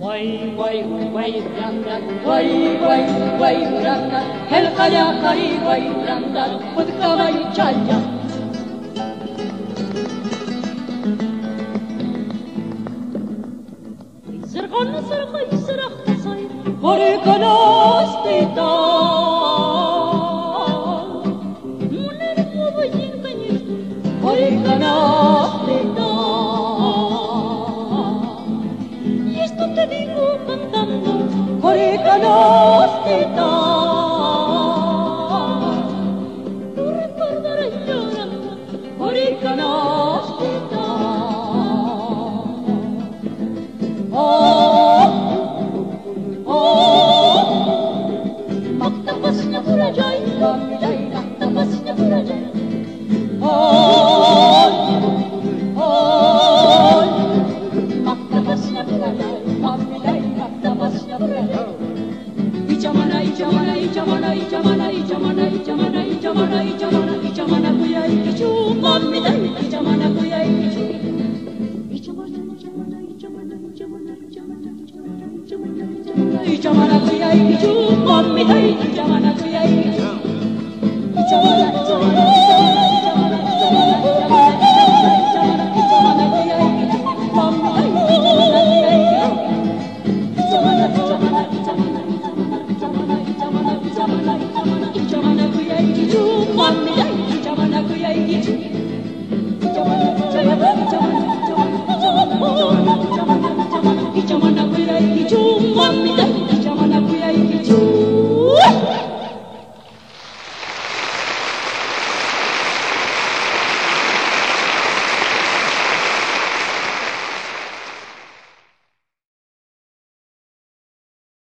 Под кавай чая. Zırgın zırgın zırgın Горьконостита Мунер мовин конечно Горьконостита Y esto te digo cantando Горьконостита Tú recordarás llorando Горьконостита Maktabasına vuracağım, maktabasına vuracağım. Maktabasına vuracağım, maktabasına vuracağım. İcamana, icamana, icamana, icamana, icamana, icamana, icamana, icamana, icamana kuya içu, mamida, icamana kuya içu. İcamana, icamana, icamana, icamana, icamana, icamana, icamana, icamana kuya içu, mamida, icamana kuya içu. İcamana, icamana, icamana.